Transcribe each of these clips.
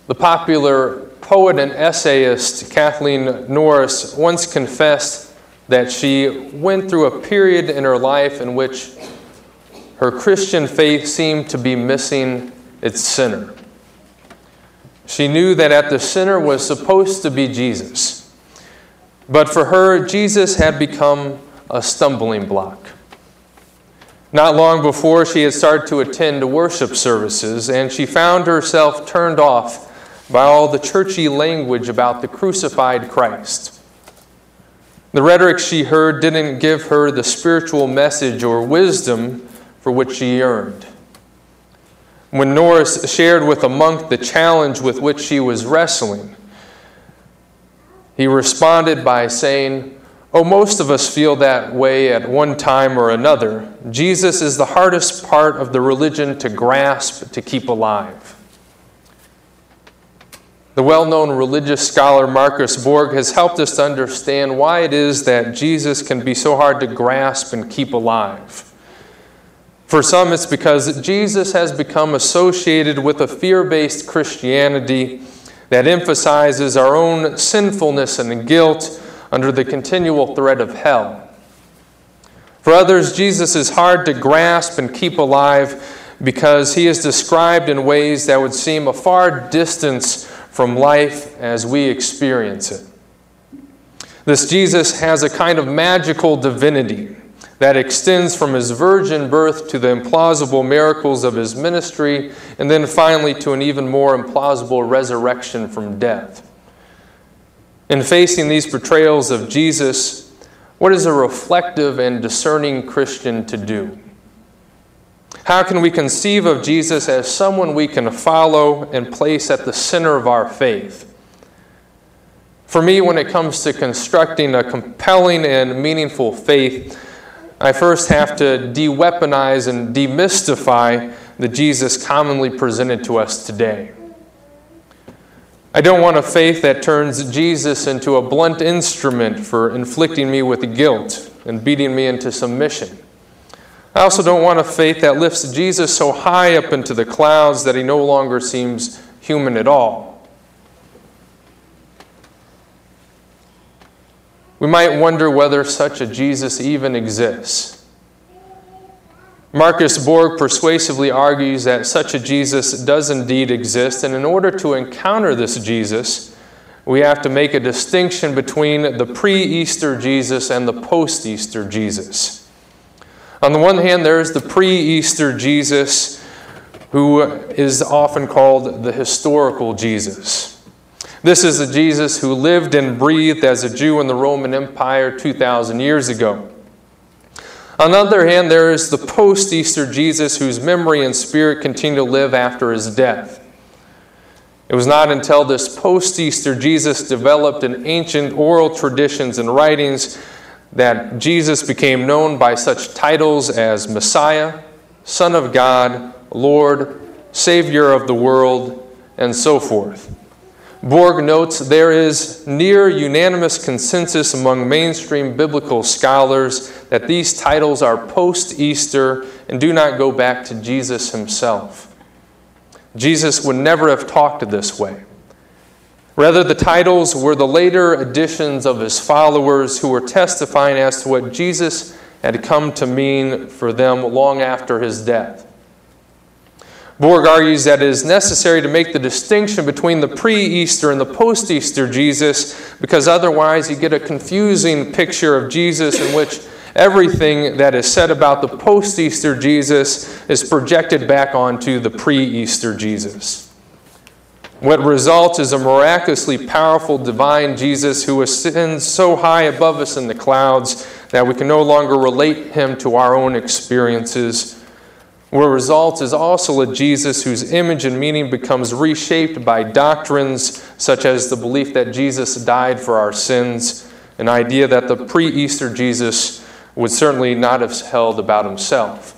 The popular poet and essayist Kathleen Norris once confessed that she went through a period in her life in which her Christian faith seemed to be missing its center. She knew that at the center was supposed to be Jesus. But for her, Jesus had become a stumbling block. Not long before, she had started to attend worship services, and she found herself turned off by all the churchy language about the crucified Christ. The rhetoric she heard didn't give her the spiritual message or wisdom for which she yearned. When Norris shared with a monk the challenge with which she was wrestling, he responded by saying, "Oh, most of us feel that way at one time or another. Jesus is the hardest part of the religion to grasp, to keep alive." The well-known religious scholar Marcus Borg has helped us to understand why it is that Jesus can be so hard to grasp and keep alive. For some, it's because Jesus has become associated with a fear-based Christianity that emphasizes our own sinfulness and guilt under the continual threat of hell. For others, Jesus is hard to grasp and keep alive because he is described in ways that would seem a far distance from life as we experience it. This Jesus has a kind of magical divinity that extends from his virgin birth to the implausible miracles of his ministry, and then finally to an even more implausible resurrection from death. In facing these portrayals of Jesus, what is a reflective and discerning Christian to do? How can we conceive of Jesus as someone we can follow and place at the center of our faith? For me, when it comes to constructing a compelling and meaningful faith, I first have to de-weaponize and demystify the Jesus commonly presented to us today. I don't want a faith that turns Jesus into a blunt instrument for inflicting me with guilt and beating me into submission. I also don't want a faith that lifts Jesus so high up into the clouds that he no longer seems human at all. We might wonder whether such a Jesus even exists. Marcus Borg persuasively argues that such a Jesus does indeed exist, and in order to encounter this Jesus, we have to make a distinction between the pre-Easter Jesus and the post-Easter Jesus. On the one hand, there is the pre-Easter Jesus, who is often called the historical Jesus. This is the Jesus who lived and breathed as a Jew in the Roman Empire 2,000 years ago. On the other hand, there is the post-Easter Jesus whose memory and spirit continue to live after his death. It was not until this post-Easter Jesus developed in ancient oral traditions and writings that Jesus became known by such titles as Messiah, Son of God, Lord, Savior of the world, and so forth. Borg notes there is near unanimous consensus among mainstream biblical scholars that these titles are post-Easter and do not go back to Jesus himself. Jesus would never have talked this way. Rather, the titles were the later additions of his followers who were testifying as to what Jesus had come to mean for them long after his death. Borg argues that it is necessary to make the distinction between the pre-Easter and the post-Easter Jesus, because otherwise you get a confusing picture of Jesus in which everything that is said about the post-Easter Jesus is projected back onto the pre-Easter Jesus. What results is a miraculously powerful divine Jesus who ascends so high above us in the clouds that we can no longer relate him to our own experiences. What results is also a Jesus whose image and meaning becomes reshaped by doctrines such as the belief that Jesus died for our sins, an idea that the pre-Easter Jesus would certainly not have held about himself.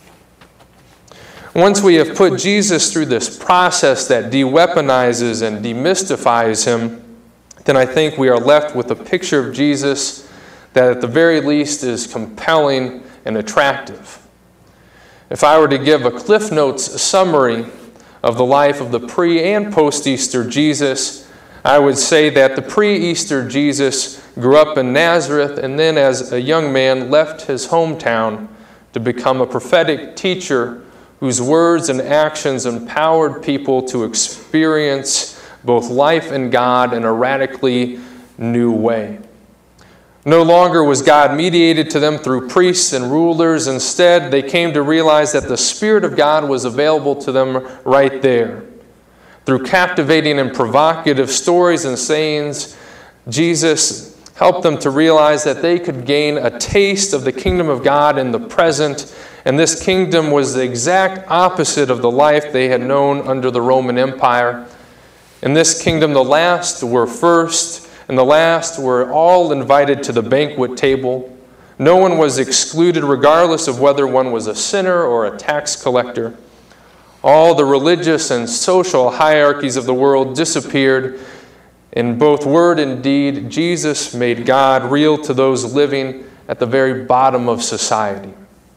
Once we have put Jesus through this process that de-weaponizes and demystifies him, then I think we are left with a picture of Jesus that at the very least is compelling and attractive. If I were to give a Cliff Notes summary of the life of the pre- and post-Easter Jesus, I would say that the pre-Easter Jesus grew up in Nazareth and then as a young man left his hometown to become a prophetic teacher whose words and actions empowered people to experience both life and God in a radically new way. No longer was God mediated to them through priests and rulers. Instead, they came to realize that the Spirit of God was available to them right there. Through captivating and provocative stories and sayings, Jesus helped them to realize that they could gain a taste of the kingdom of God in the present, and this kingdom was the exact opposite of the life they had known under the Roman Empire. In this kingdom, the last were first, and the last were all invited to the banquet table. No one was excluded, regardless of whether one was a sinner or a tax collector. All the religious and social hierarchies of the world disappeared. In both word and deed, Jesus made God real to those living at the very bottom of society.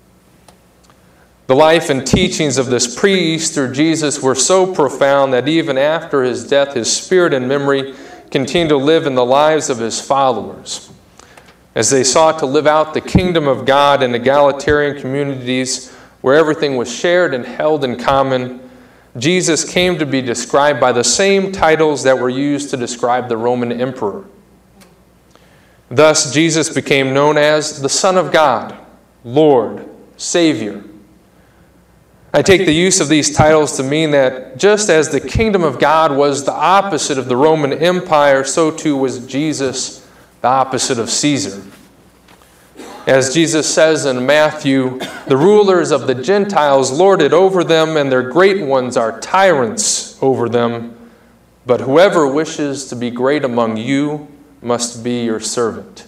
The life and teachings of this pre-Easter Jesus were so profound that even after his death, his spirit and memory continued to live in the lives of his followers. As they sought to live out the kingdom of God in egalitarian communities where everything was shared and held in common, Jesus came to be described by the same titles that were used to describe the Roman emperor. Thus, Jesus became known as the Son of God, Lord, Savior. I take the use of these titles to mean that just as the kingdom of God was the opposite of the Roman Empire, so too was Jesus the opposite of Caesar. As Jesus says in Matthew, the rulers of the Gentiles lord it over them, and their great ones are tyrants over them. But whoever wishes to be great among you must be your servant.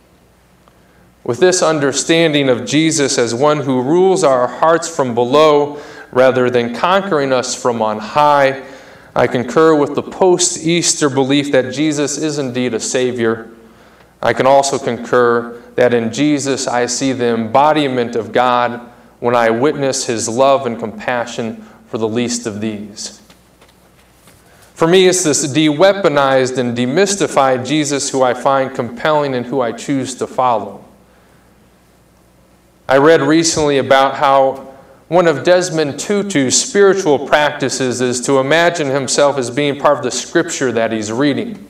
With this understanding of Jesus as one who rules our hearts from below rather than conquering us from on high, I concur with the post-Easter belief that Jesus is indeed a Savior. I can also concur that in Jesus I see the embodiment of God when I witness his love and compassion for the least of these. For me, it's this de-weaponized and demystified Jesus who I find compelling and who I choose to follow. I read recently about how one of Desmond Tutu's spiritual practices is to imagine himself as being part of the scripture that he's reading.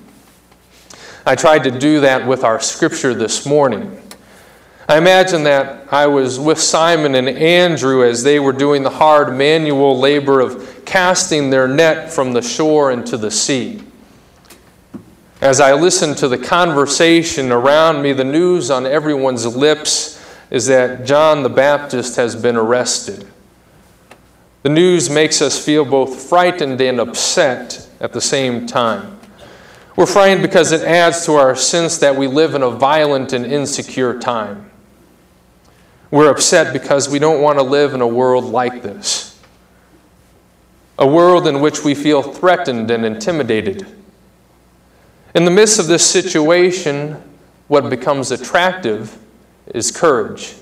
I tried to do that with our scripture this morning. I imagine that I was with Simon and Andrew as they were doing the hard manual labor of casting their net from the shore into the sea. As I listened to the conversation around me, the news on everyone's lips is that John the Baptist has been arrested. The news makes us feel both frightened and upset at the same time. We're frightened because it adds to our sense that we live in a violent and insecure time. We're upset because we don't want to live in a world like this. A world in which we feel threatened and intimidated. In the midst of this situation, what becomes attractive is courage.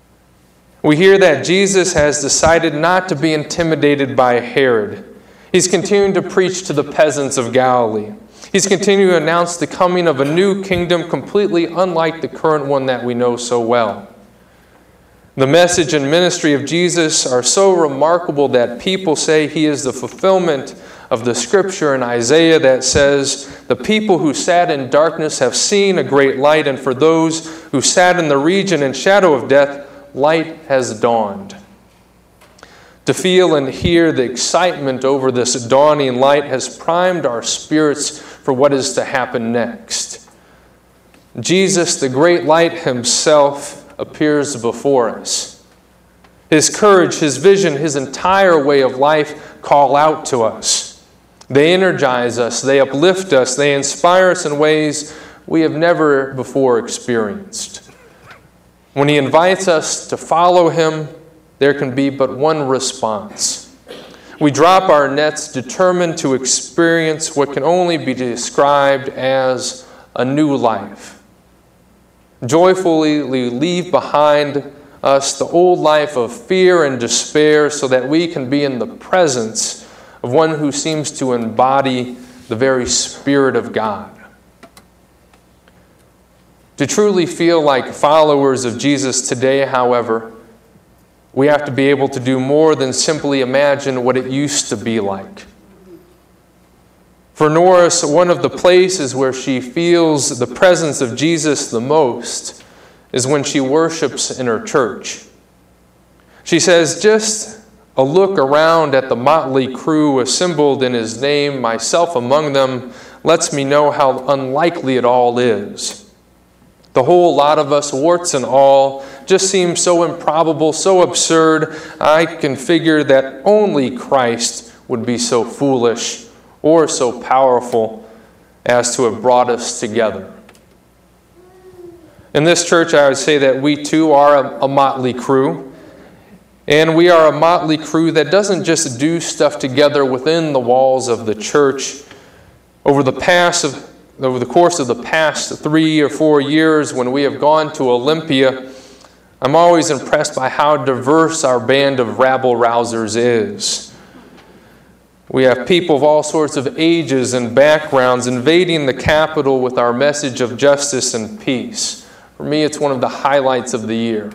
We hear that Jesus has decided not to be intimidated by Herod. He's continuing to preach to the peasants of Galilee. He's continuing to announce the coming of a new kingdom completely unlike the current one that we know so well. The message and ministry of Jesus are so remarkable that people say he is the fulfillment of the scripture in Isaiah that says, "The people who sat in darkness have seen a great light, and for those who sat in the region and shadow of death, light has dawned." To feel and hear the excitement over this dawning light has primed our spirits for what is to happen next. Jesus, the great light himself, appears before us. His courage, his vision, his entire way of life call out to us. They energize us, they uplift us, they inspire us in ways we have never before experienced. When he invites us to follow him, there can be but one response. We drop our nets determined to experience what can only be described as a new life. Joyfully we leave behind us the old life of fear and despair so that we can be in the presence of one who seems to embody the very Spirit of God. To truly feel like followers of Jesus today, however, we have to be able to do more than simply imagine what it used to be like. For Norris, one of the places where she feels the presence of Jesus the most is when she worships in her church. She says, just a look around at the motley crew assembled in His name, myself among them, lets me know how unlikely it all is. The whole lot of us, warts and all, just seems so improbable, so absurd. I can figure that only Christ would be so foolish or so powerful as to have brought us together. In this church, I would say that we too are a motley crew. And we are a motley crew that doesn't just do stuff together within the walls of the church. Over the course of the past 3 or 4 years when we have gone to Olympia, I'm always impressed by how diverse our band of rabble-rousers is. We have people of all sorts of ages and backgrounds invading the Capitol with our message of justice and peace. For me, it's one of the highlights of the year.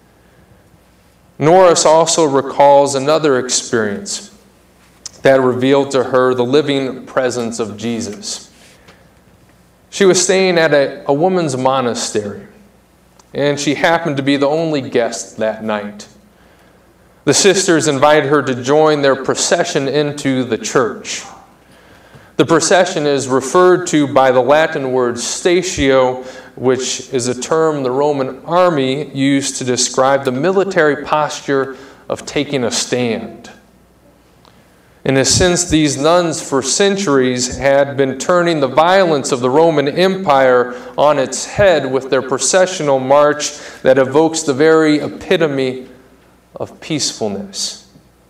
Norris also recalls another experience that revealed to her the living presence of Jesus. She was staying at a woman's monastery, and she happened to be the only guest that night. The sisters invited her to join their procession into the church. The procession is referred to by the Latin word statio, which is a term the Roman army used to describe the military posture of taking a stand. In a sense, these nuns for centuries had been turning the violence of the Roman Empire on its head with their processional march that evokes the very epitome of peacefulness.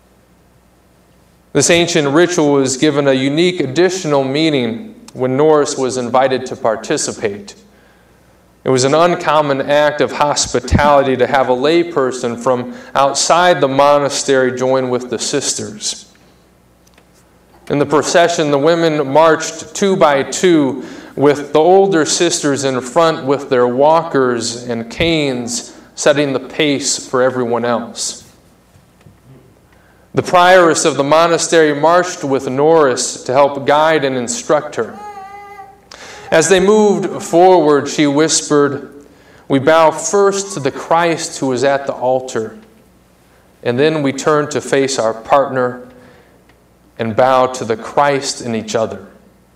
This ancient ritual was given a unique additional meaning when Norris was invited to participate. It was an uncommon act of hospitality to have a layperson from outside the monastery join with the sisters. In the procession, the women marched 2 by 2 with the older sisters in front with their walkers and canes, setting the pace for everyone else. The prioress of the monastery marched with Norris to help guide and instruct her. As they moved forward, she whispered, "We bow first to the Christ who is at the altar, and then we turn to face our partner and bow to the Christ in each other."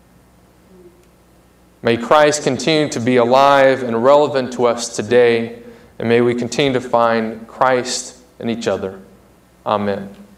May Christ continue to be alive and relevant to us today, and may we continue to find Christ in each other. Amen.